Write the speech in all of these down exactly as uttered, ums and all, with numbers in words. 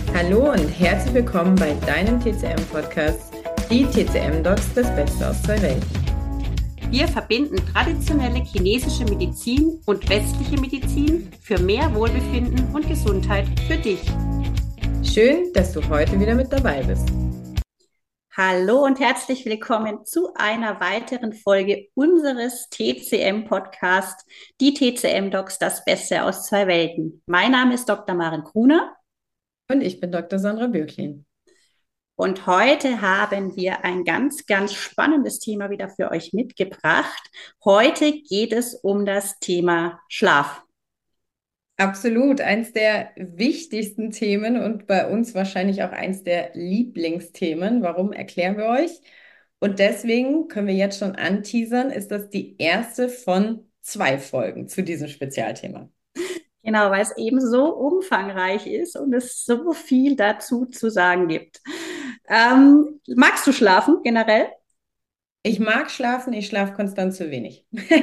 Hallo und herzlich willkommen bei deinem T C M-Podcast, die T C M-Docs, das Beste aus zwei Welten. Wir verbinden traditionelle chinesische Medizin und westliche Medizin für mehr Wohlbefinden und Gesundheit für dich. Schön, dass du heute wieder mit dabei bist. Hallo und herzlich willkommen zu einer weiteren Folge unseres T C M-Podcasts, die T C M-Docs, das Beste aus zwei Welten. Mein Name ist Doktor Maren Gruner. Und ich bin Doktor Sandra Bürklin. Und heute haben wir ein ganz, ganz spannendes Thema wieder für euch mitgebracht. Heute geht es um das Thema Schlaf. Absolut, eins der wichtigsten Themen und bei uns wahrscheinlich auch eins der Lieblingsthemen. Warum, erklären wir euch. Und deswegen können wir jetzt schon anteasern, ist das die erste von zwei Folgen zu diesem Spezialthema. Genau, weil es eben so umfangreich ist und es so viel dazu zu sagen gibt. Ähm, magst du schlafen generell? Ich mag schlafen, ich schlafe konstant zu wenig.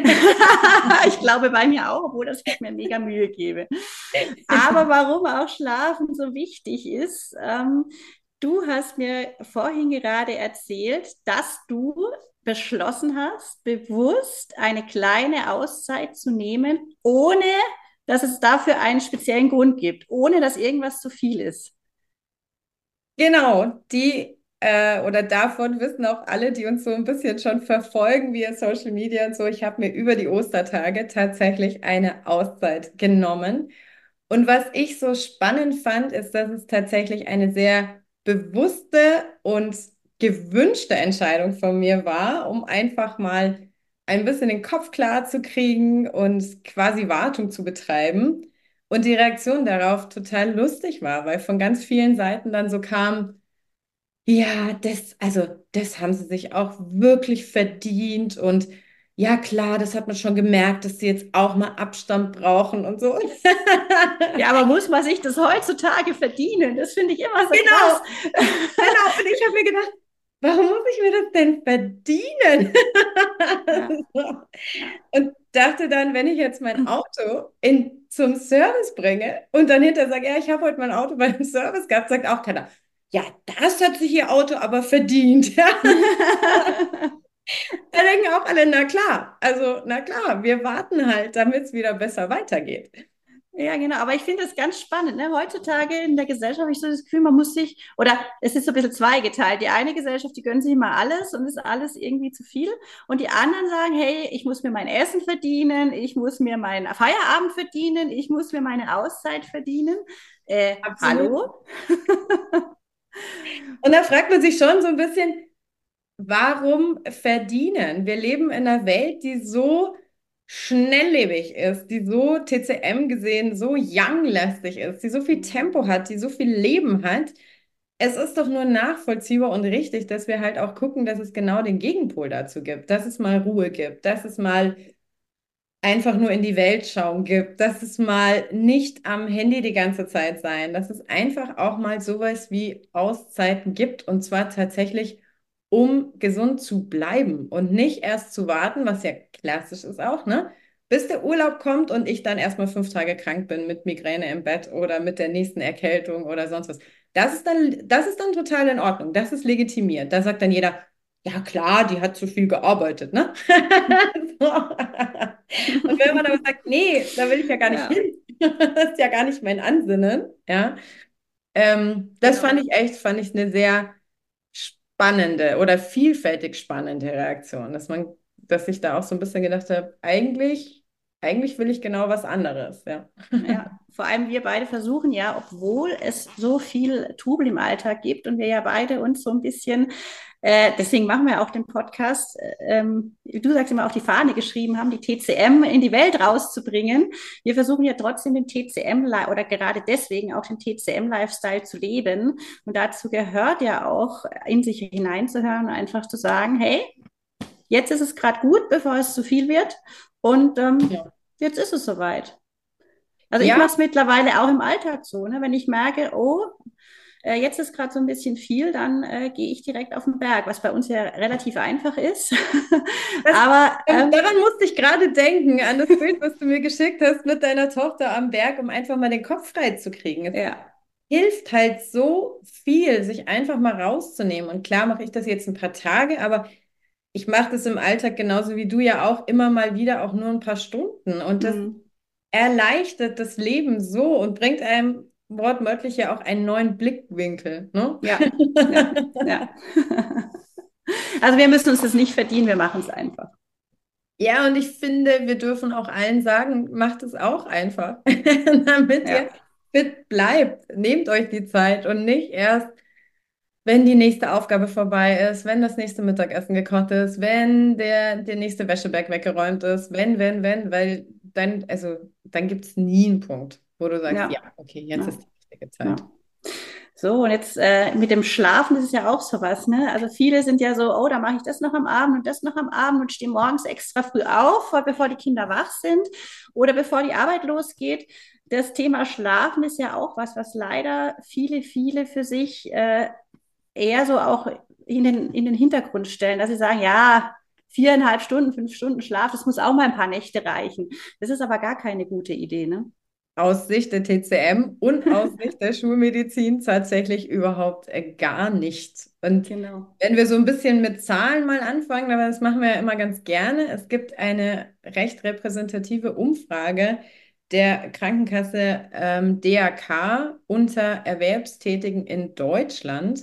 Ich glaube bei mir auch, obwohl das ich mir mega Mühe gebe. Aber warum auch Schlafen so wichtig ist, ähm, du hast mir vorhin gerade erzählt, dass du beschlossen hast, bewusst eine kleine Auszeit zu nehmen, ohne dass es dafür einen speziellen Grund gibt, ohne dass irgendwas zu viel ist. Genau, die äh, oder davon wissen auch alle, die uns so ein bisschen schon verfolgen via Social Media und so. Ich habe mir über die Ostertage tatsächlich eine Auszeit genommen. Und was ich so spannend fand, ist, dass es tatsächlich eine sehr bewusste und gewünschte Entscheidung von mir war, um einfach mal ein bisschen den Kopf klar zu kriegen und quasi Wartung zu betreiben. Und die Reaktion darauf total lustig war, weil von ganz vielen Seiten dann so kam, ja, das, also das haben sie sich auch wirklich verdient und ja klar, das hat man schon gemerkt, dass sie jetzt auch mal Abstand brauchen und so. Ja, aber muss man sich das heutzutage verdienen? Das finde ich immer so Genau, krass. genau. Und ich habe mir gedacht, warum muss ich mir das denn verdienen? Ja, So. ja. Und dachte dann, wenn ich jetzt mein Auto in, zum Service bringe und dann hinterher sage, ja, ich habe heute mein Auto beim Service gehabt, sagt auch keiner, ja, das hat sich Ihr Auto aber verdient. Ja. Da denken auch alle, na klar, also na klar, wir warten halt, damit es wieder besser weitergeht. Ja, genau. Aber ich finde das ganz spannend. Ne? Heutzutage in der Gesellschaft habe ich so das Gefühl, man muss sich, oder es ist so ein bisschen zweigeteilt. Die eine Gesellschaft, die gönnt sich immer alles und ist alles irgendwie zu viel. Und die anderen sagen, hey, ich muss mir mein Essen verdienen, ich muss mir meinen Feierabend verdienen, ich muss mir meine Auszeit verdienen. Äh, Absolut. hallo? Und da fragt man sich schon so ein bisschen, warum verdienen? Wir leben in einer Welt, die so schnelllebig ist, die so T C M gesehen so young-lästig ist, die so viel Tempo hat, die so viel Leben hat. Es ist doch nur nachvollziehbar und richtig, dass wir halt auch gucken, dass es genau den Gegenpol dazu gibt, dass es mal Ruhe gibt, dass es mal einfach nur in die Welt schauen gibt, dass es mal nicht am Handy die ganze Zeit sein, dass es einfach auch mal sowas wie Auszeiten gibt und zwar tatsächlich, um gesund zu bleiben und nicht erst zu warten, was ja klassisch ist auch, ne? Bis der Urlaub kommt und ich dann erstmal fünf Tage krank bin mit Migräne im Bett oder mit der nächsten Erkältung oder sonst was. Das ist dann, das ist dann total in Ordnung. Das ist legitimiert. Da sagt dann jeder, ja klar, die hat zu viel gearbeitet, ne? So. Und wenn man aber sagt, nee, da will ich ja gar nicht Ja, hin, das ist ja gar nicht mein Ansinnen, ja, ähm, das fand genau. ich echt, fand ich eine sehr spannende oder vielfältig spannende Reaktion, dass man, dass ich da auch so ein bisschen gedacht habe, eigentlich, eigentlich will ich genau was anderes, ja. Ja, vor allem wir beide versuchen ja, obwohl es so viel Trubel im Alltag gibt und wir ja beide uns so ein bisschen, äh, deswegen machen wir auch den Podcast, äh, ähm, du sagst immer auf die Fahne geschrieben haben, die T C M in die Welt rauszubringen. Wir versuchen ja trotzdem den T C M oder gerade deswegen auch den T C M-Lifestyle zu leben. Und dazu gehört ja auch, in sich hineinzuhören und einfach zu sagen, hey, jetzt ist es gerade gut, bevor es zu viel wird. Und ähm, Ja. jetzt ist es soweit. Also ich Ja, mache es mittlerweile auch im Alltag so, ne? Wenn ich merke, oh, äh, jetzt ist gerade so ein bisschen viel, dann äh, gehe ich direkt auf den Berg, was bei uns ja relativ einfach ist. das, Aber ähm, ähm, daran musste ich gerade denken, an das Bild, was du mir geschickt hast mit deiner Tochter am Berg, um einfach mal den Kopf frei zu kriegen. ja, hilft halt so viel, sich einfach mal rauszunehmen. Und klar mache ich das jetzt ein paar Tage, aber ich mache das im Alltag genauso wie du ja auch immer mal wieder, auch nur ein paar Stunden. Und das Hm. erleichtert das Leben so und bringt einem wortwörtlich ja auch einen neuen Blickwinkel, ne? Ja, ja, ja. Also wir müssen uns das nicht verdienen, wir machen es einfach. Ja, und ich finde, wir dürfen auch allen sagen, macht es auch einfach, damit ihr Ja, fit bleibt. Nehmt euch die Zeit und nicht erst, wenn die nächste Aufgabe vorbei ist, wenn das nächste Mittagessen gekocht ist, wenn der, der nächste Wäscheberg weggeräumt ist, wenn, wenn, wenn, weil dann, also dann gibt es nie einen Punkt, wo du sagst, ja, ja, okay, jetzt ist ja, die richtige Zeit. ja. So, und jetzt äh, mit dem Schlafen, das ist ja auch sowas, ne? Also viele sind ja so, oh, da mache ich das noch am Abend und das noch am Abend und stehe morgens extra früh auf, vor- bevor die Kinder wach sind oder bevor die Arbeit losgeht. Das Thema Schlafen ist ja auch was, was leider viele, viele für sich äh, eher so auch in den, in den Hintergrund stellen, dass sie sagen, ja, viereinhalb Stunden, fünf Stunden Schlaf, das muss auch mal ein paar Nächte reichen. Das ist aber gar keine gute Idee, ne? Aus Sicht der T C M und aus Sicht der Schulmedizin tatsächlich überhaupt äh, gar nicht. Und Genau. wenn wir so ein bisschen mit Zahlen mal anfangen, aber das machen wir ja immer ganz gerne, es gibt eine recht repräsentative Umfrage der Krankenkasse ähm, D A K unter Erwerbstätigen in Deutschland,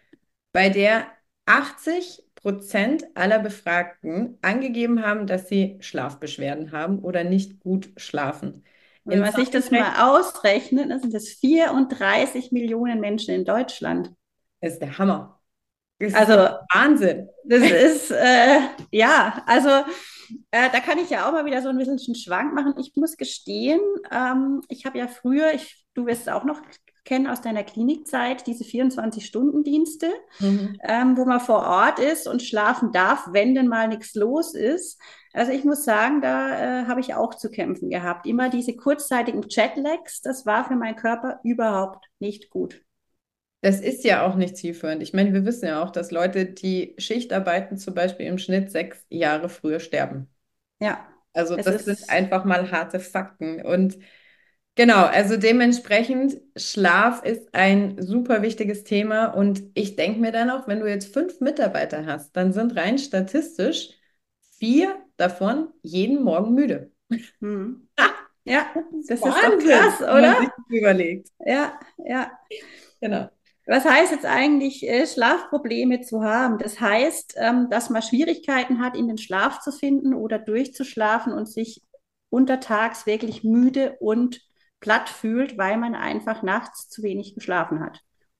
bei der achtzig Prozent aller Befragten angegeben haben, dass sie Schlafbeschwerden haben oder nicht gut schlafen. Und wenn In man sich Zahlen das mal ausrechnet, dann sind es vierunddreißig Millionen Menschen in Deutschland. ist der Hammer. Das ist Also ja Wahnsinn. das ist, äh, ja, also äh, da kann ich ja auch mal wieder so ein bisschen einen Schwank machen. Ich muss gestehen, ähm, ich habe ja früher, ich, du wirst es auch noch kennen aus deiner Klinikzeit, diese vierundzwanzig-Stunden-Dienste, Mhm. ähm, wo man vor Ort ist und schlafen darf, wenn denn mal nichts los ist. Also ich muss sagen, da äh, habe ich auch zu kämpfen gehabt. Immer diese kurzzeitigen Jetlags, das war für meinen Körper überhaupt nicht gut. Das ist ja auch nicht zielführend. Ich meine, wir wissen ja auch, dass Leute, die Schicht arbeiten, zum Beispiel im Schnitt sechs Jahre früher sterben. Ja, Also es das sind ist einfach mal harte Fakten. Und genau, also dementsprechend, Schlaf ist ein super wichtiges Thema. Und ich denke mir dann auch, wenn du jetzt fünf Mitarbeiter hast, dann sind rein statistisch vier davon jeden Morgen müde. hm. Ja, Das ist das ist doch Wahnsinn, krass, wenn man oder? sich das überlegt. Ja, ja. Genau. Was heißt jetzt eigentlich, äh, Schlafprobleme zu haben? Das heißt, ähm, dass man Schwierigkeiten hat, in den Schlaf zu finden oder durchzuschlafen und sich untertags wirklich müde und platt fühlt, weil man einfach nachts zu wenig geschlafen hat.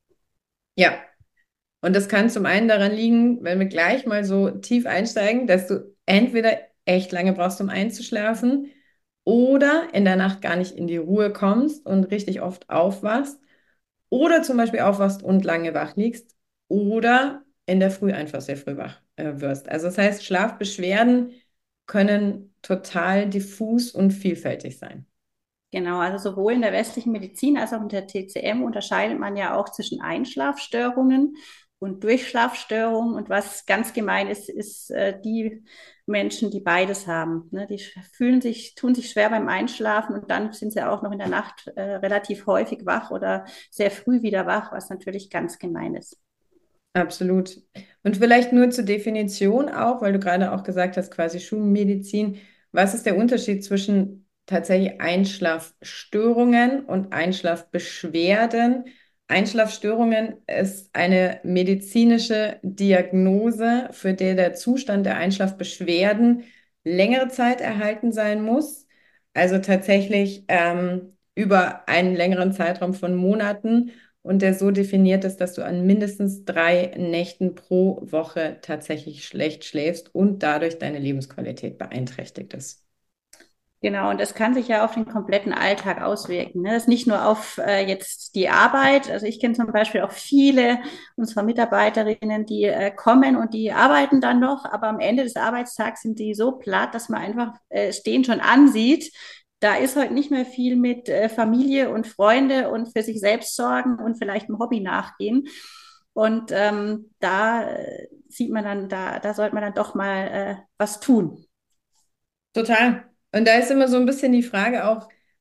Ja, und das kann zum einen daran liegen, wenn wir gleich mal so tief einsteigen, dass du entweder echt lange brauchst, um einzuschlafen, oder in der Nacht gar nicht in die Ruhe kommst und richtig oft aufwachst, oder zum Beispiel aufwachst und lange wach liegst, oder in der Früh einfach sehr früh wach äh, wirst. Also das heißt, Schlafbeschwerden können total diffus und vielfältig sein. Genau, also sowohl in der westlichen Medizin als auch in der T C M unterscheidet man ja auch zwischen Einschlafstörungen und Durchschlafstörungen. Und was ganz gemein ist, ist äh, die Menschen, die beides haben. Ne? Die fühlen sich, tun sich schwer beim Einschlafen und dann sind sie auch noch in der Nacht äh, relativ häufig wach oder sehr früh wieder wach, was natürlich ganz gemein ist. Absolut. Und vielleicht nur zur Definition auch, weil du gerade auch gesagt hast, quasi Schulmedizin. Was ist der Unterschied zwischen tatsächlich Einschlafstörungen und Einschlafbeschwerden? Einschlafstörungen ist eine medizinische Diagnose, für die der Zustand der Einschlafbeschwerden längere Zeit erhalten sein muss. Also tatsächlich ähm, über einen längeren Zeitraum von Monaten und der so definiert ist, dass du an mindestens drei Nächten pro Woche tatsächlich schlecht schläfst und dadurch deine Lebensqualität beeinträchtigt ist. Genau, und das kann sich ja auf den kompletten Alltag auswirken. Ne? Das ist nicht nur auf äh, jetzt die Arbeit. Also ich kenne zum Beispiel auch viele unserer Mitarbeiterinnen, die äh, kommen und die arbeiten dann noch, aber am Ende des Arbeitstags sind die so platt, dass man einfach äh, stehen schon ansieht. Da ist heute nicht mehr viel mit äh, Familie und Freunde und für sich selbst sorgen und vielleicht einem Hobby nachgehen. Und ähm, da äh, sieht man dann, da, da sollte man dann doch mal äh, was tun. Total. Und da ist immer so ein bisschen die Frage auch,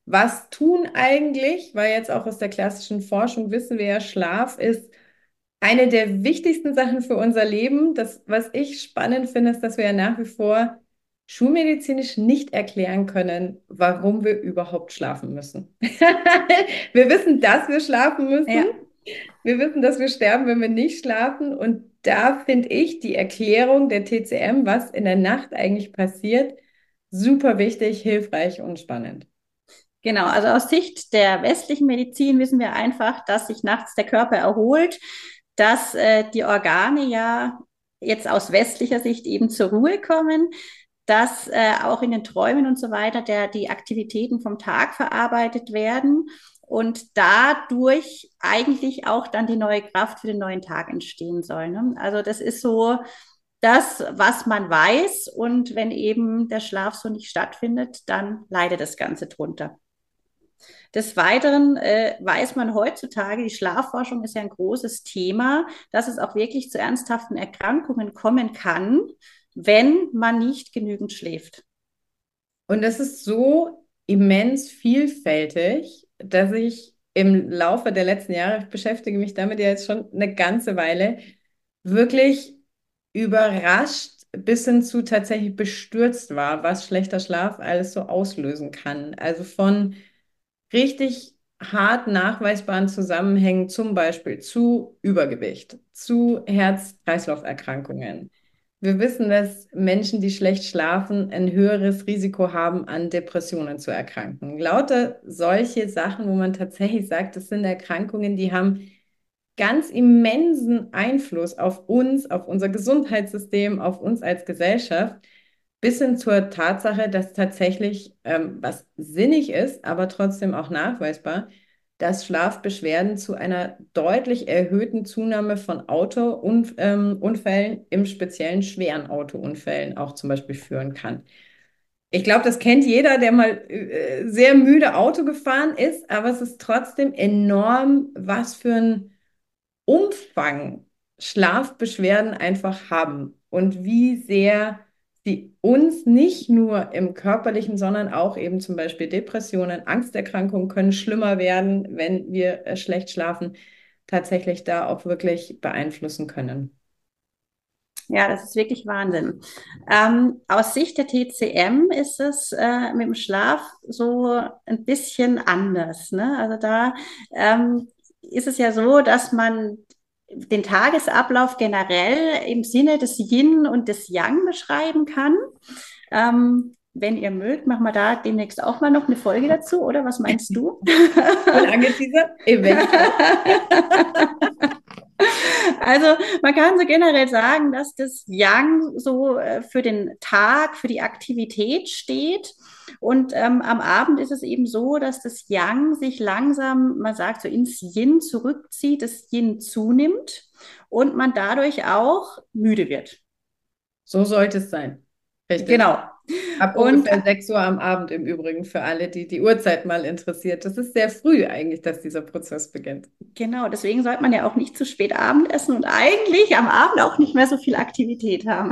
Was tun eigentlich, weil jetzt auch aus der klassischen Forschung wissen wir ja, Schlaf ist eine der wichtigsten Sachen für unser Leben. Das, was ich spannend finde, ist, dass wir ja nach wie vor schulmedizinisch nicht erklären können, warum wir überhaupt schlafen müssen. Wir wissen, dass wir schlafen müssen. Ja. Wir wissen, dass wir sterben, wenn wir nicht schlafen. Und da finde ich die Erklärung der T C M, was in der Nacht eigentlich passiert, super wichtig, hilfreich und spannend. Genau, also aus Sicht der westlichen Medizin wissen wir einfach, dass sich nachts der Körper erholt, dass äh, die Organe ja jetzt aus westlicher Sicht eben zur Ruhe kommen, dass äh, auch in den Träumen und so weiter der, die Aktivitäten vom Tag verarbeitet werden und dadurch eigentlich auch dann die neue Kraft für den neuen Tag entstehen soll. Ne? Also das ist so das, was man weiß, und wenn eben der Schlaf so nicht stattfindet, dann leidet das Ganze drunter. Des Weiteren äh, weiß man heutzutage, die Schlafforschung ist ja ein großes Thema, dass es auch wirklich zu ernsthaften Erkrankungen kommen kann, wenn man nicht genügend schläft. Und das ist so immens vielfältig, dass ich im Laufe der letzten Jahre, ich beschäftige mich damit ja jetzt schon eine ganze Weile, wirklich überrascht bis hin zu tatsächlich bestürzt war, was schlechter Schlaf alles so auslösen kann. Also von richtig hart nachweisbaren Zusammenhängen, zum Beispiel zu Übergewicht, zu Herz-Kreislauf-Erkrankungen. Wir wissen, dass Menschen, die schlecht schlafen, ein höheres Risiko haben, an Depressionen zu erkranken. Lauter solche Sachen, wo man tatsächlich sagt, das sind Erkrankungen, die haben ganz immensen Einfluss auf uns, auf unser Gesundheitssystem, auf uns als Gesellschaft, bis hin zur Tatsache, dass tatsächlich, ähm, was sinnig ist, aber trotzdem auch nachweisbar, dass Schlafbeschwerden zu einer deutlich erhöhten Zunahme von Autounfällen, im speziellen schweren Autounfällen auch zum Beispiel führen kann. Ich glaube, das kennt jeder, der mal äh, sehr müde Auto gefahren ist, aber es ist trotzdem enorm, was für ein Umfang Schlafbeschwerden einfach haben und wie sehr sie uns nicht nur im körperlichen, sondern auch eben zum Beispiel Depressionen, Angsterkrankungen können schlimmer werden, wenn wir äh, schlecht schlafen, tatsächlich da auch wirklich beeinflussen können. Ja, das ist wirklich Wahnsinn. Ähm, aus Sicht der T C M ist es äh, mit dem Schlaf so ein bisschen anders. Ne? Also da ähm, ist es ja so, dass man den Tagesablauf generell im Sinne des Yin und des Yang beschreiben kann. Ähm, wenn ihr mögt, machen wir da demnächst auch mal noch eine Folge dazu, oder was meinst du? Voll angeteasert, eventuell. Also man kann so generell sagen, dass das Yang so äh, für den Tag, für die Aktivität steht. Und ähm, am Abend ist es eben so, dass das Yang sich langsam, man sagt so, ins Yin zurückzieht, das Yin zunimmt und man dadurch auch müde wird. So sollte es sein. Richtig. Genau. Ab Und ungefähr sechs Uhr am Abend im Übrigen für alle, die die Uhrzeit mal interessiert. Das ist sehr früh eigentlich, dass dieser Prozess beginnt. genau, deswegen sollte man ja auch nicht zu spät Abend essen und eigentlich am Abend auch nicht mehr so viel Aktivität haben.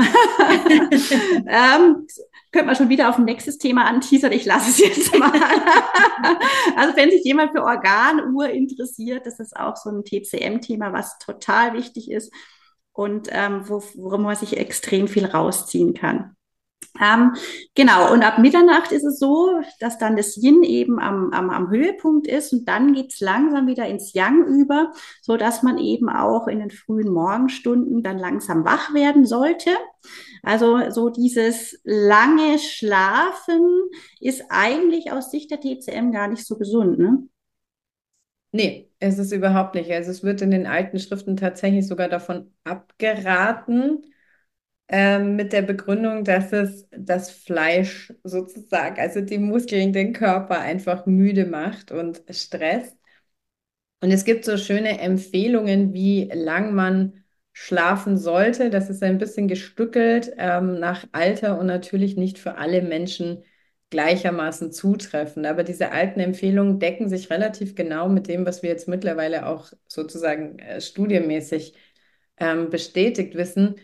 ähm, könnte man schon wieder auf ein nächstes Thema anteasern. Ich lasse es jetzt mal. Also wenn sich jemand für Organuhr interessiert, das ist auch so ein T C M-Thema, was total wichtig ist und ähm, wo, worum man sich extrem viel rausziehen kann. Ähm, genau, und ab Mitternacht ist es so, dass dann das Yin eben am, am, am Höhepunkt ist und dann geht's langsam wieder ins Yang über, so dass man eben auch in den frühen Morgenstunden dann langsam wach werden sollte. Also so dieses lange Schlafen ist eigentlich aus Sicht der T C M gar nicht so gesund, ne? Nee, es ist überhaupt nicht. Also es wird in den alten Schriften tatsächlich sogar davon abgeraten, ähm, mit der Begründung, dass es das Fleisch sozusagen, also die Muskeln, den Körper einfach müde macht und stresst. Und es gibt so schöne Empfehlungen, wie lang man schlafen sollte. Das ist ein bisschen gestückelt, ähm, nach Alter und natürlich nicht für alle Menschen gleichermaßen zutreffend. Aber diese alten Empfehlungen decken sich relativ genau mit dem, was wir jetzt mittlerweile auch sozusagen äh, studienmäßig ähm, bestätigt wissen.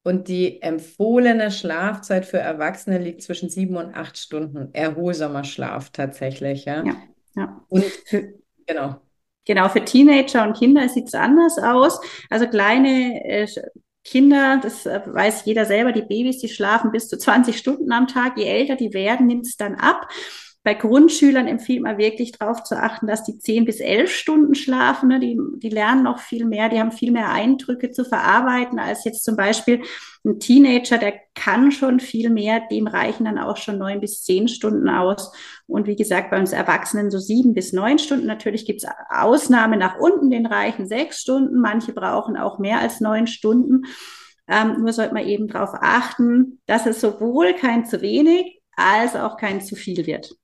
Und die empfohlene Schlafzeit für Erwachsene liegt zwischen sieben und acht Stunden. Erholsamer Schlaf tatsächlich, ja. Ja, ja. Und Für, genau. Genau, für Teenager und Kinder sieht es anders aus. Also kleine äh, Kinder, das äh, weiß jeder selber, die Babys, die schlafen bis zu zwanzig Stunden am Tag. Je älter die werden, nimmt es dann ab. Bei Grundschülern empfiehlt man wirklich darauf zu achten, dass die zehn bis elf Stunden schlafen. Ne? Die, die lernen noch viel mehr, die haben viel mehr Eindrücke zu verarbeiten als jetzt zum Beispiel ein Teenager, der kann schon viel mehr, dem reichen dann auch schon neun bis zehn Stunden aus. Und wie gesagt, bei uns Erwachsenen so sieben bis neun Stunden. Natürlich gibt es Ausnahmen nach unten, den reichen sechs Stunden. Manche brauchen auch mehr als neun Stunden. Ähm, nur sollte man eben darauf achten, dass es sowohl kein zu wenig als auch kein zu viel wird.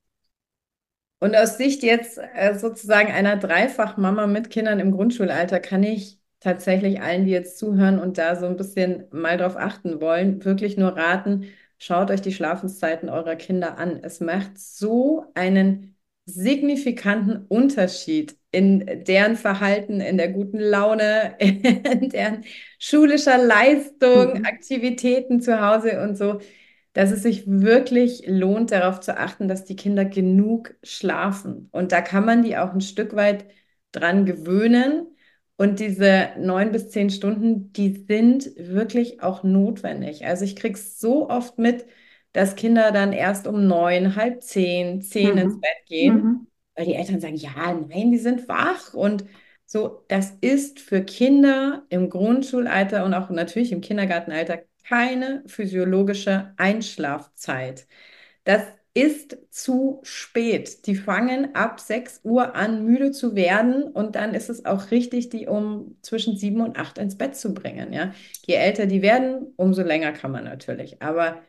Und aus Sicht jetzt äh, sozusagen einer Dreifachmama mit Kindern im Grundschulalter kann ich tatsächlich allen, die jetzt zuhören und da so ein bisschen mal drauf achten wollen, wirklich nur raten, schaut euch die Schlafenszeiten eurer Kinder an. Es macht so einen signifikanten Unterschied in deren Verhalten, in der guten Laune, in deren schulischer Leistung, Mhm. Aktivitäten zu Hause und so, dass es sich wirklich lohnt, darauf zu achten, dass die Kinder genug schlafen. Und da kann man die auch ein Stück weit dran gewöhnen. Und diese neun bis zehn Stunden, die sind wirklich auch notwendig. Also ich kriege es so oft mit, dass Kinder dann erst um neun, halb zehn, zehn ins Mhm. Bett gehen, Mhm. weil die Eltern sagen, ja, nein, die sind wach. Und so, das ist für Kinder im Grundschulalter und auch natürlich im Kindergartenalter keine physiologische Einschlafzeit. Das ist zu spät. Die fangen ab sechs Uhr an, müde zu werden und dann ist es auch richtig, die um zwischen sieben und acht ins Bett zu bringen. Ja? Je älter die werden, umso länger kann man natürlich. Aber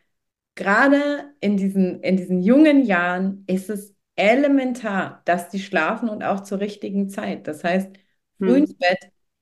gerade in diesen, in diesen jungen Jahren ist es elementar, dass die schlafen und auch zur richtigen Zeit. Das heißt, früh ins Mhm. Bett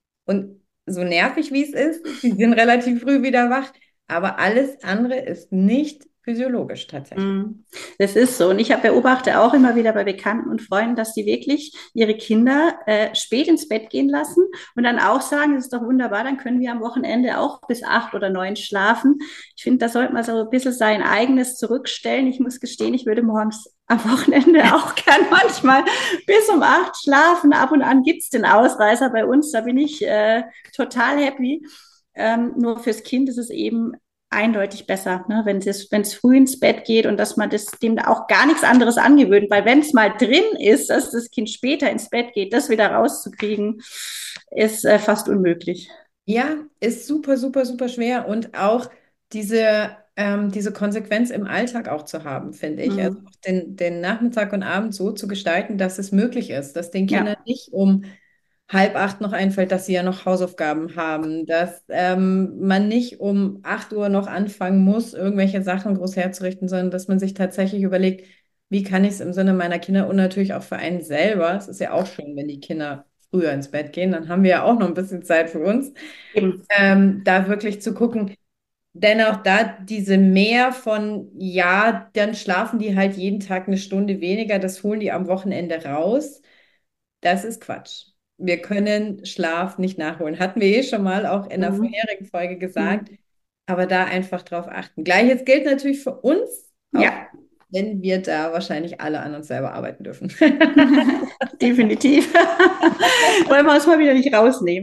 und so nervig wie es ist, die sind relativ früh wieder wach, aber alles andere ist nicht physiologisch tatsächlich. Mhm. Das ist so. Und ich habe beobachte auch immer wieder bei Bekannten und Freunden, dass die wirklich ihre Kinder äh, spät ins Bett gehen lassen und dann auch sagen, das ist doch wunderbar, dann können wir am Wochenende auch bis acht oder neun schlafen. Ich finde, da sollte man so ein bisschen sein eigenes zurückstellen. Ich muss gestehen, ich würde morgens am Wochenende auch gern manchmal bis um acht schlafen. Ab und an gibt es den Ausreißer bei uns, da bin ich äh, total happy. Ähm, nur fürs Kind ist es eben eindeutig besser, ne? Wenn es, wenn es früh ins Bett geht und dass man das, dem auch gar nichts anderes angewöhnt, weil wenn es mal drin ist, dass das Kind später ins Bett geht, das wieder rauszukriegen, ist äh, fast unmöglich. Ja, ist super, super, super schwer und auch diese, ähm, diese Konsequenz im Alltag auch zu haben, finde ich. Also Mhm. auch den, den Nachmittag und Abend so zu gestalten, dass es möglich ist, dass den Kindern Ja. nicht um halb acht noch einfällt, dass sie ja noch Hausaufgaben haben, dass ähm, man nicht um acht Uhr noch anfangen muss, irgendwelche Sachen groß herzurichten, sondern dass man sich tatsächlich überlegt, wie kann ich es im Sinne meiner Kinder und natürlich auch für einen selber, es ist ja auch schön, wenn die Kinder früher ins Bett gehen, dann haben wir ja auch noch ein bisschen Zeit für uns, Eben. ähm, da wirklich zu gucken, denn auch da diese Mehr von, ja, dann schlafen die halt jeden Tag eine Stunde weniger, das holen die am Wochenende raus. Das ist Quatsch. Wir können Schlaf nicht nachholen. Hatten wir eh schon mal auch in der Mhm. vorherigen Folge gesagt. Mhm. Aber da einfach drauf achten. Gleiches gilt natürlich für uns, auch Ja, wenn wir da wahrscheinlich alle an uns selber arbeiten dürfen. definitiv. Wollen wir uns mal wieder nicht rausnehmen.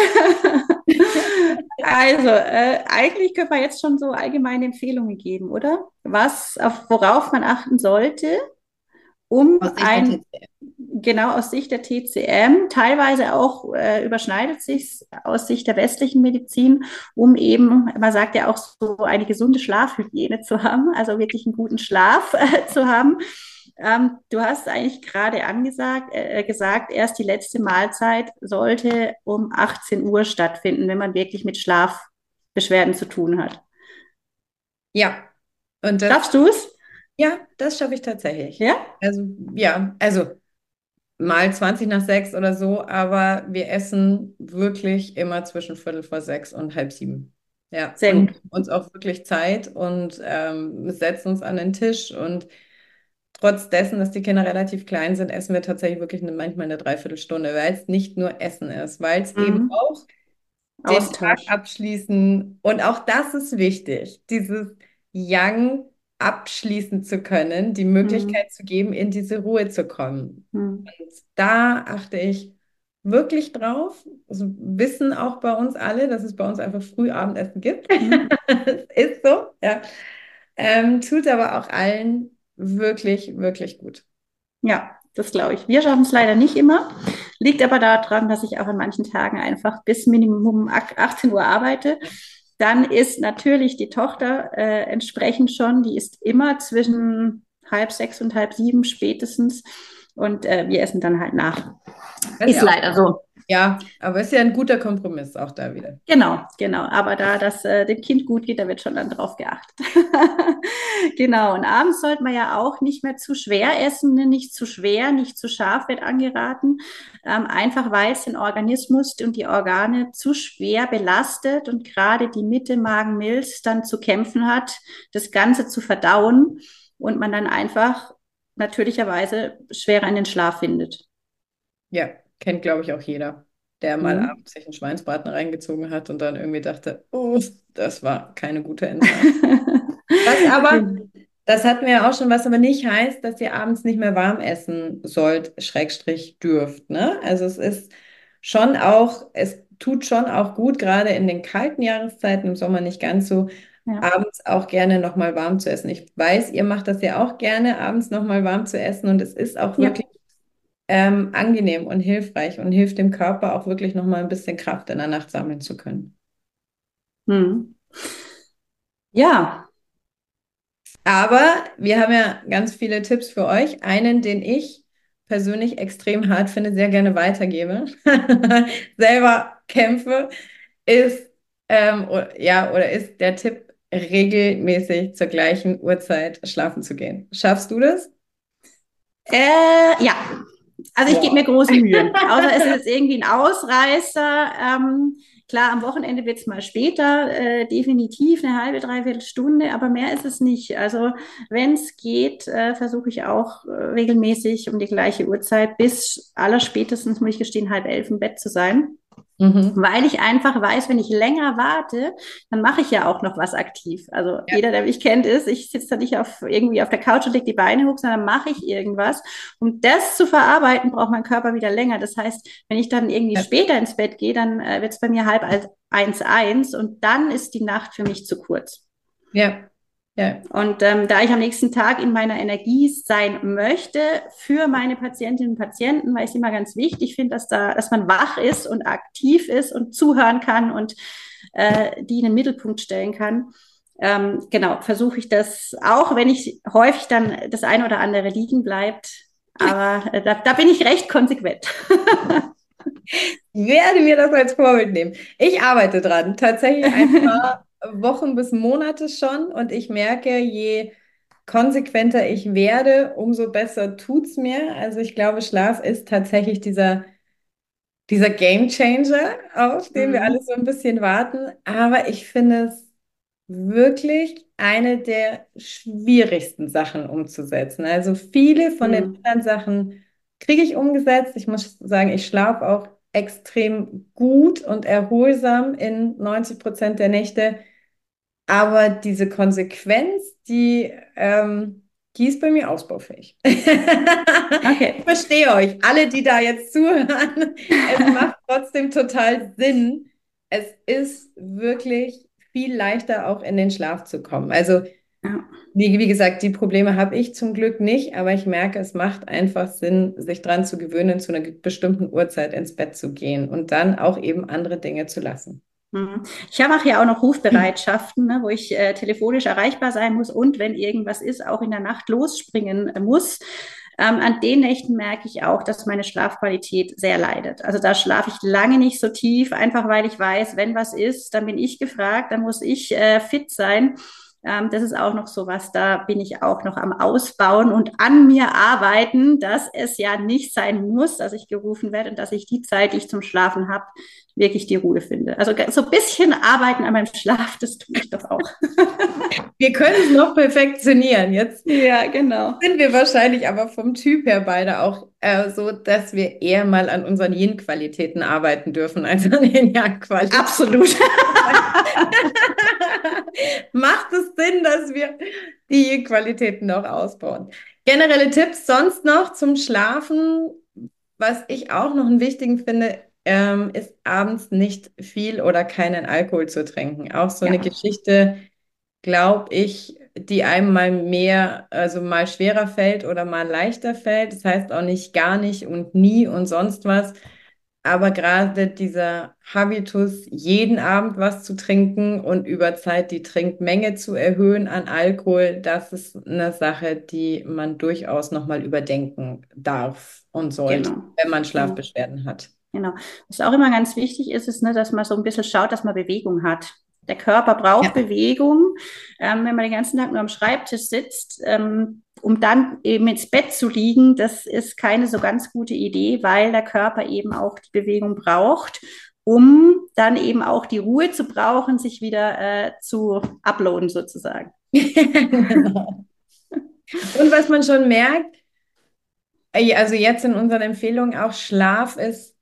Also, äh, eigentlich können wir jetzt schon so allgemeine Empfehlungen geben, oder? Was, auf worauf man achten sollte, um Aus Sicht der ein, T C M. genau aus Sicht der T C M, teilweise auch äh, überschneidet sich aus Sicht der westlichen Medizin, um eben, man sagt ja auch so, eine gesunde Schlafhygiene zu haben, also wirklich einen guten Schlaf äh, zu haben. Ähm, du hast eigentlich gerade angesagt, äh, gesagt, erst die letzte Mahlzeit sollte um achtzehn Uhr stattfinden, wenn man wirklich mit Schlafbeschwerden zu tun hat. Ja, und das, Schaffst du es? ja, das schaffe ich tatsächlich. Ja? Also, ja, also mal zwanzig nach sechs oder so, aber wir essen wirklich immer zwischen Viertel vor sechs und halb sieben. Ja, Sehr und gut. nehmen uns auch wirklich Zeit und ähm, setzen uns an den Tisch. Und trotz dessen, dass die Kinder relativ klein sind, essen wir tatsächlich wirklich eine, manchmal eine Dreiviertelstunde, weil es nicht nur Essen ist, weil es eben Mhm. auch den Tag Austausch. abschließen. Und auch das ist wichtig, dieses Yang abschließen zu können, die Hm. Möglichkeit zu geben, in diese Ruhe zu kommen. Hm. Und da achte ich wirklich drauf. Also wissen auch bei uns alle, dass es bei uns einfach Frühabendessen gibt. Hm. Es ist so, ja. Ähm, tut aber auch allen wirklich, wirklich gut. Ja, das glaube ich. Wir schaffen es leider nicht immer. Liegt aber daran, dass ich auch an manchen Tagen einfach bis Minimum achtzehn Uhr arbeite. Dann ist natürlich die Tochter äh, entsprechend schon, die ist immer zwischen halb sechs und halb sieben spätestens. Und äh, wir essen dann halt nach. Das ist Ist ja auch, leider so. ja, aber ist ja ein guter Kompromiss auch da wieder. Genau, genau. Aber da das äh, dem Kind gut geht, da wird schon dann drauf geachtet. Genau. Und abends sollte man ja auch nicht mehr zu schwer essen, ne? Nicht zu schwer, nicht zu scharf wird angeraten. Ähm, einfach weil es den Organismus und die Organe zu schwer belastet und gerade die Mitte Magen-Milz dann zu kämpfen hat, das Ganze zu verdauen und man dann einfach natürlicherweise schwerer in den Schlaf findet. Ja, kennt, glaube ich, auch jeder, der mal Mhm. abends sich einen Schweinsbraten reingezogen hat und dann irgendwie dachte, oh, das war keine gute Entscheidung. Was aber, das hatten wir ja auch schon, was aber nicht heißt, dass ihr abends nicht mehr warm essen sollt, Schrägstrich dürft, ne? Also es ist schon auch, es tut schon auch gut, gerade in den kalten Jahreszeiten, im Sommer nicht ganz so, Ja. abends auch gerne nochmal warm zu essen. Ich weiß, ihr macht das ja auch gerne, abends nochmal warm zu essen und es ist auch Ja. wirklich ähm, angenehm und hilfreich und hilft dem Körper auch wirklich nochmal ein bisschen Kraft in der Nacht sammeln zu können. Mhm. Ja. Aber wir haben ja ganz viele Tipps für euch. Einen, den ich persönlich extrem hart finde, sehr gerne weitergebe, selber kämpfe, ist, ähm, o- ja, oder ist der Tipp, regelmäßig zur gleichen Uhrzeit schlafen zu gehen. Schaffst du das? Äh, ja, also ich gebe mir Boah. große Mühe. Außer es ist jetzt irgendwie ein Ausreißer. Ähm, klar, am Wochenende wird es mal später, äh, definitiv eine halbe, dreiviertel Stunde, aber mehr ist es nicht. Also wenn es geht, äh, versuche ich auch äh, regelmäßig um die gleiche Uhrzeit bis allerspätestens, muss ich gestehen, halb elf im Bett zu sein. Mhm. Weil ich einfach weiß, wenn ich länger warte, dann mache ich ja auch noch was aktiv. Also Ja. jeder, der mich kennt, ist, ich sitze da nicht auf, irgendwie auf der Couch und leg die Beine hoch, sondern mache ich irgendwas. Um das zu verarbeiten, braucht mein Körper wieder länger. Das heißt, wenn ich dann irgendwie Ja. später ins Bett gehe, dann äh, wird es bei mir halb als eins, eins und dann ist die Nacht für mich zu kurz. Ja. Ja. Und ähm, da ich am nächsten Tag in meiner Energie sein möchte für meine Patientinnen und Patienten, weil ich es immer ganz wichtig finde, dass da, dass man wach ist und aktiv ist und zuhören kann und äh, die in den Mittelpunkt stellen kann. Ähm, genau, versuche ich das auch, wenn ich häufig dann das eine oder andere liegen bleibt. Aber äh, da, da bin ich recht konsequent. Werde mir das als Vorbild nehmen. Ich arbeite dran, tatsächlich ein paar Wochen bis Monate schon und ich merke, je konsequenter ich werde, umso besser tut's mir. Also ich glaube, Schlaf ist tatsächlich dieser, dieser Game Changer, auf den wir alle Mhm. so ein bisschen warten. Aber ich finde es wirklich eine der schwierigsten Sachen umzusetzen. Also viele von den Mhm. anderen Sachen kriege ich umgesetzt. Ich muss sagen, ich schlafe auch extrem gut und erholsam in neunzig Prozent der Nächte. Aber diese Konsequenz, die, ähm, die ist bei mir ausbaufähig. Ich Okay. verstehe euch, alle, die da jetzt zuhören. Es macht trotzdem total Sinn. Es ist wirklich viel leichter, auch in den Schlaf zu kommen. Also, Ja. wie, wie gesagt, die Probleme habe ich zum Glück nicht, aber ich merke, es macht einfach Sinn, sich dran zu gewöhnen, zu einer bestimmten Uhrzeit ins Bett zu gehen und dann auch eben andere Dinge zu lassen. Mhm. Ich mache ja auch noch Rufbereitschaften, ne, wo ich äh, telefonisch erreichbar sein muss und wenn irgendwas ist, auch in der Nacht losspringen äh, muss. Ähm, an den Nächten merke ich auch, dass meine Schlafqualität sehr leidet. Also da schlafe ich lange nicht so tief, einfach weil ich weiß, wenn was ist, dann bin ich gefragt, dann muss ich äh, fit sein. Ähm, das ist auch noch so was, da bin ich auch noch am Ausbauen und an mir arbeiten, dass es ja nicht sein muss, dass ich gerufen werde und dass ich die Zeit, die ich zum Schlafen habe, wirklich die Ruhe finde. Also so ein bisschen arbeiten an meinem Schlaf, das tue ich doch auch. Wir können es noch perfektionieren. Jetzt Ja, genau. sind wir wahrscheinlich aber vom Typ her beide auch äh, so, dass wir eher mal an unseren Yin-Qualitäten arbeiten dürfen als an den Yang-Qualitäten. Absolut. Macht es Sinn, dass wir die Yin-Qualitäten noch ausbauen? Generelle Tipps sonst noch zum Schlafen, was ich auch noch einen wichtigen finde, ähm, ist abends nicht viel oder keinen Alkohol zu trinken. Auch so eine Ja, Geschichte, glaube ich, die einem mal mehr, also mal schwerer fällt oder mal leichter fällt. Das heißt auch nicht gar nicht und nie und sonst was. Aber gerade dieser Habitus, jeden Abend was zu trinken und über Zeit die Trinkmenge zu erhöhen an Alkohol, das ist eine Sache, die man durchaus nochmal überdenken darf und sollte, genau. wenn man Genau. Schlafbeschwerden hat. Genau. Was auch immer ganz wichtig ist, ist, ne, dass man so ein bisschen schaut, dass man Bewegung hat. Der Körper Ja. braucht Bewegung. Ähm, wenn man den ganzen Tag nur am Schreibtisch sitzt, ähm, um dann eben ins Bett zu liegen, das ist keine so ganz gute Idee, weil der Körper eben auch die Bewegung braucht, um dann eben auch die Ruhe zu brauchen, sich wieder äh, zu uploaden sozusagen. Genau. Und was man schon merkt, äh, also jetzt in unseren Empfehlungen auch, Schlaf ist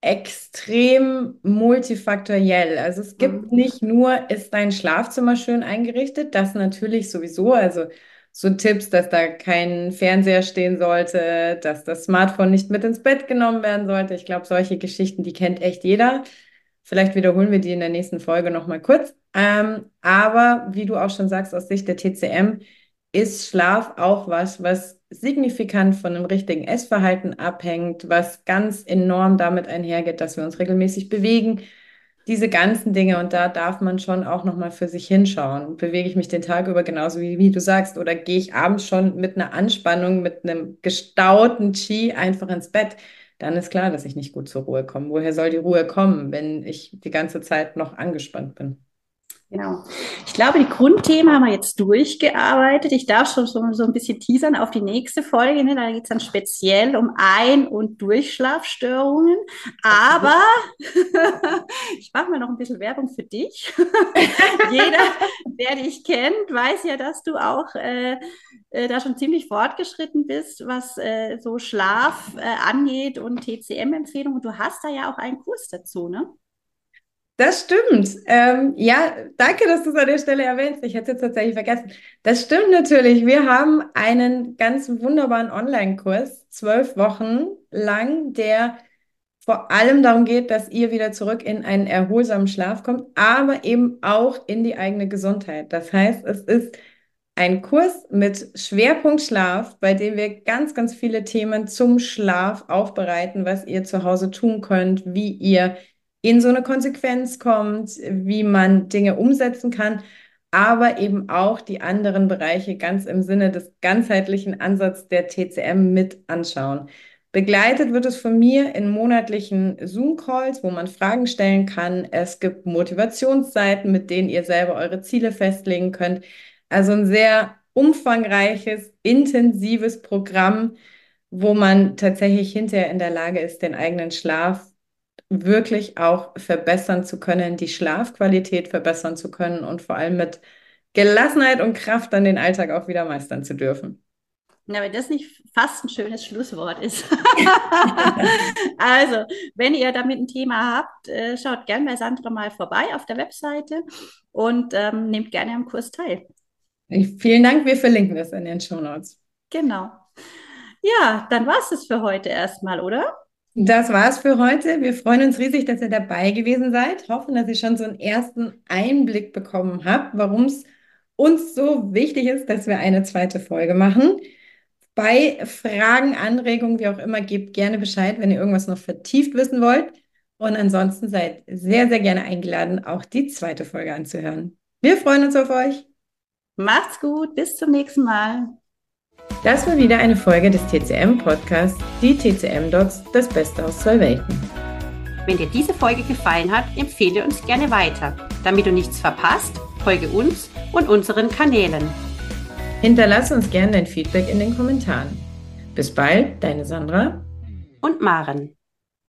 extrem multifaktoriell. Also es gibt Mhm. nicht nur, ist dein Schlafzimmer schön eingerichtet, das natürlich sowieso, also so Tipps, dass da kein Fernseher stehen sollte, dass das Smartphone nicht mit ins Bett genommen werden sollte. Ich glaube, solche Geschichten, die kennt echt jeder. Vielleicht wiederholen wir die in der nächsten Folge nochmal kurz. Ähm, aber wie du auch schon sagst, aus Sicht der T C M ist Schlaf auch was, was signifikant von einem richtigen Essverhalten abhängt, was ganz enorm damit einhergeht, dass wir uns regelmäßig bewegen. Diese ganzen Dinge, und da darf man schon auch nochmal für sich hinschauen. Bewege ich mich den Tag über genauso wie, wie du sagst, oder gehe ich abends schon mit einer Anspannung, mit einem gestauten Qi einfach ins Bett? Dann ist klar, dass ich nicht gut zur Ruhe komme. Woher soll die Ruhe kommen, wenn ich die ganze Zeit noch angespannt bin? Genau. Ich glaube, die Grundthemen haben wir jetzt durchgearbeitet. Ich darf schon so, so ein bisschen teasern auf die nächste Folge. Ne? Da geht es dann speziell um Ein- und Durchschlafstörungen. Aber ich mache mal noch ein bisschen Werbung für dich. Jeder, der dich kennt, weiß ja, dass du auch äh, äh, da schon ziemlich fortgeschritten bist, was äh, so Schlaf äh, angeht und T C M-Empfehlungen. Und du hast da ja auch einen Kurs dazu, ne? Das stimmt. Ähm, ja, danke, dass du es an der Stelle erwähnst. Ich hätte es jetzt tatsächlich vergessen. Das stimmt natürlich. Wir haben einen ganz wunderbaren Online-Kurs, zwölf Wochen lang, der vor allem darum geht, dass ihr wieder zurück in einen erholsamen Schlaf kommt, aber eben auch in die eigene Gesundheit. Das heißt, es ist ein Kurs mit Schwerpunkt Schlaf, bei dem wir ganz, ganz viele Themen zum Schlaf aufbereiten, was ihr zu Hause tun könnt, wie ihr in so eine Konsequenz kommt, wie man Dinge umsetzen kann, aber eben auch die anderen Bereiche ganz im Sinne des ganzheitlichen Ansatzes der T C M mit anschauen. Begleitet wird es von mir in monatlichen Zoom-Calls, wo man Fragen stellen kann. Es gibt Motivationsseiten, mit denen ihr selber eure Ziele festlegen könnt. Also ein sehr umfangreiches, intensives Programm, wo man tatsächlich hinterher in der Lage ist, den eigenen Schlaf wirklich auch verbessern zu können, die Schlafqualität verbessern zu können und vor allem mit Gelassenheit und Kraft dann den Alltag auch wieder meistern zu dürfen. Na, wenn das nicht fast ein schönes Schlusswort ist. Also, wenn ihr damit ein Thema habt, äh, schaut gerne bei Sandra mal vorbei auf der Webseite und ähm, nehmt gerne am Kurs teil. Vielen Dank, wir verlinken das in den Shownotes. Genau. Ja, dann war es das für heute erstmal, oder? Das war's für heute. Wir freuen uns riesig, dass ihr dabei gewesen seid. Hoffen, dass ihr schon so einen ersten Einblick bekommen habt, warum es uns so wichtig ist, dass wir eine zweite Folge machen. Bei Fragen, Anregungen, wie auch immer, gebt gerne Bescheid, wenn ihr irgendwas noch vertieft wissen wollt. Und ansonsten seid sehr, sehr gerne eingeladen, auch die zweite Folge anzuhören. Wir freuen uns auf euch. Macht's gut, bis zum nächsten Mal. Das war wieder eine Folge des T C M-Podcasts, die T C M-Docs, das Beste aus zwei Welten. Wenn dir diese Folge gefallen hat, empfehle uns gerne weiter. Damit du nichts verpasst, folge uns und unseren Kanälen. Hinterlasse uns gerne dein Feedback in den Kommentaren. Bis bald, deine Sandra Und Maren.